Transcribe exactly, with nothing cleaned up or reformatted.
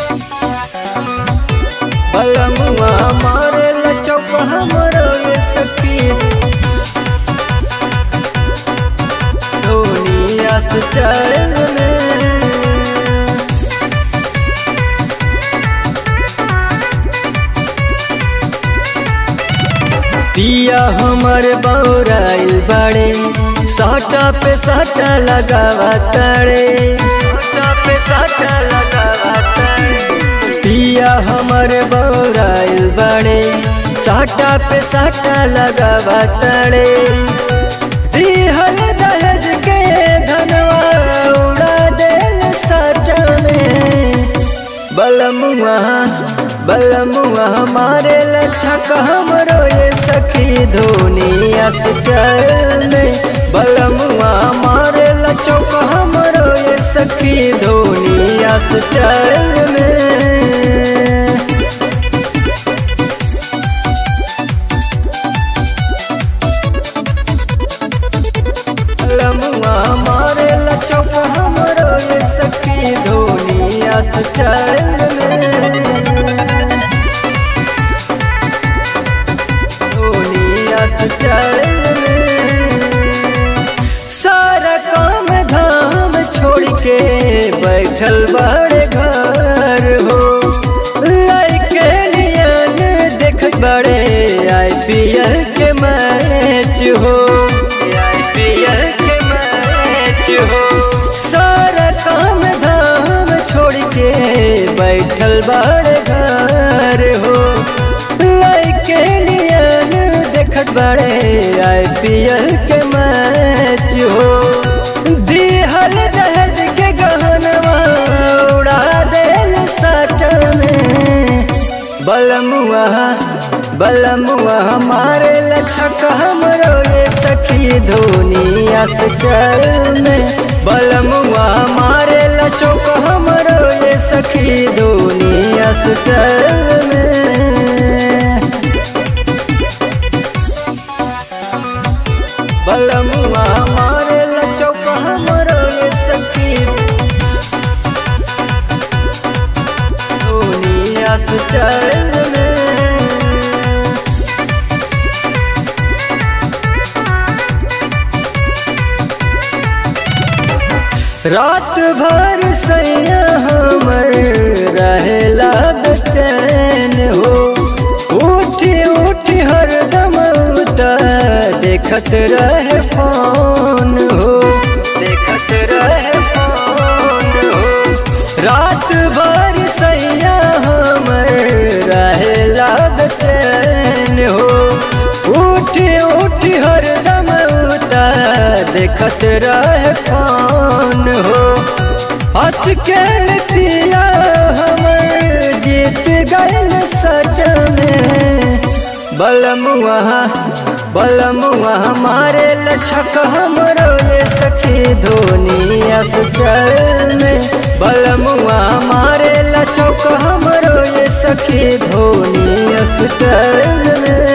बलमुआ मारे लचौक हमरो ये सखी दुनिया से चल में पिया हमर बौराइल बड़े साटा पे साटा लगावा तड़े साटा पे साटा लगावा तड़े पिया हमर बौराइल बड़े साटा पे साटा लगावा तड़े दिहल दहेज के धनवा उड़ा देल साटा में बलमुआ बलमुआ हमारे लछक हमरो ये सखी दुनिया से चल में बलमुआ हमारे लचौक हमरो ये सखी दुनिया से चल में बलमुआ हमारे लचौक हमरो ये सखी दुनिया से चल में सारा काम धाम छोड़ के बैठल बड़े घर हो लड़के नियन देख बड़े आई पी एल के मैच हो आई पी एल के मैच हो सारा काम धाम छोड़ के बैठल बड़े घर हो लड़के नियन देखत बड़े आई पी एल के मैच हो दिहल दहेज के गहनवा उड़ा देल साट में बलमुआ बलमुआ हमारे लछक हमरो ये सखी दुनिया से चल में बलमुआ हमारे लचौक हमरो ये सखी दुनिया से चल में बलमुआ हमारे लचौक हमरो ये सखी दुनिया से चल में रात भर सैया हमर रहेला बेचैन हो उठी उठी हरदम देखत रहे फोन हो देखत रहे फोन हो रात भर सैया हमर रहेला बेचैन हो उठी उठी हरदम उता देखत रहे फोन हो अचके पिया हमर जीत गइल सच में बलमुआ बलमुआ हमारे लछक हमरो ये सखी दुनिया से चल में बलमुआ हमारे लचौक हमरो ये सखी दुनिया से चल में।